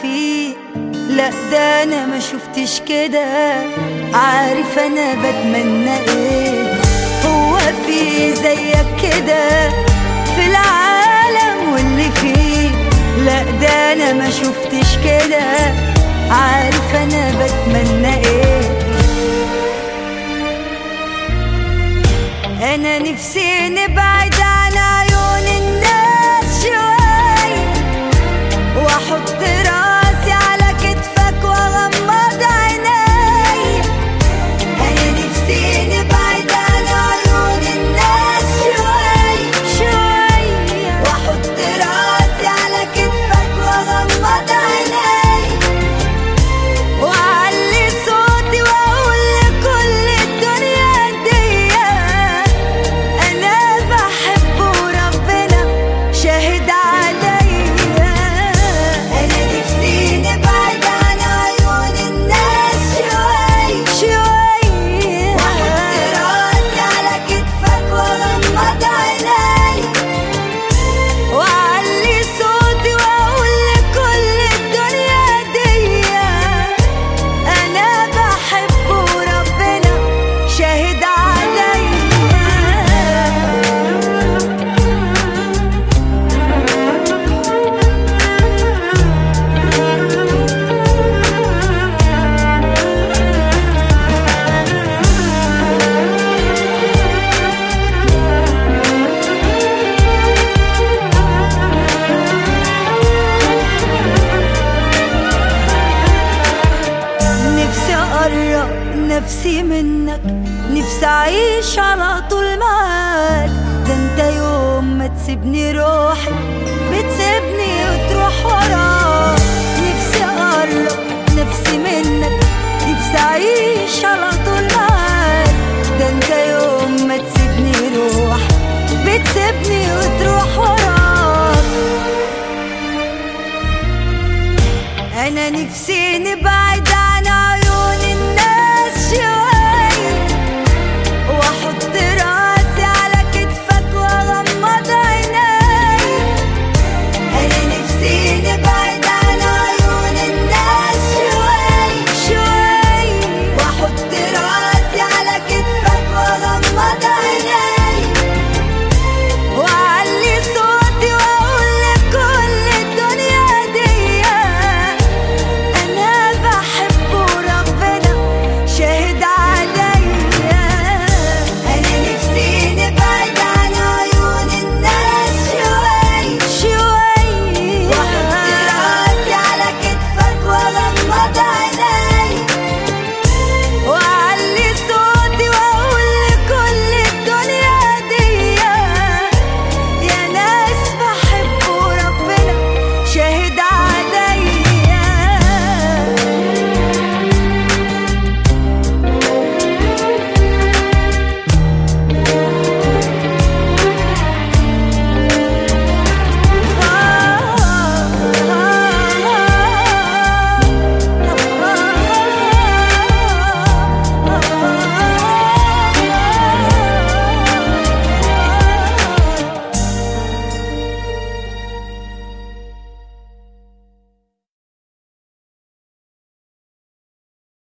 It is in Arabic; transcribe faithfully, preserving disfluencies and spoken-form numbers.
فيه. لا ده انا ما شفتش كده، عارف انا بتمنى ايه؟ هو في زيك كده في العالم واللي فيه؟ لا ده انا ما شفتش كده، عارف انا بتمنى ايه؟ انا نفسي نبعد عن عيون الناس شوية، واحط راسي على كتفك واغمض عيني. انا نفسي نبعد عن عيون الناس شوية شوية، واحط راسي على كتفك واغمض عيني، واعلي صوتي واقول لكل الدنيا دي انا بحب وربنا شاهد عليا. انا نفسي نبعد عن عيون الناس شوي شوي، واحط راسي على كتفك واغمض عيني، واعلي صوتي واقول لكل الدنيا دي انا بحب وربنا شاهد عليا. نفسي اقرب نفسي منك، نفسي اعيش على طول معاك. ده انت يوم ما تسيبني روحي بتسيبني وتروح وراك. نفسي اقرب نفسي منك، نفسي اعيش على طول معاك. ده انت يوم ما تسيبني روحي بتسيبني وتروح وراك. انا نفسي نبعد عن عيون الناس شوية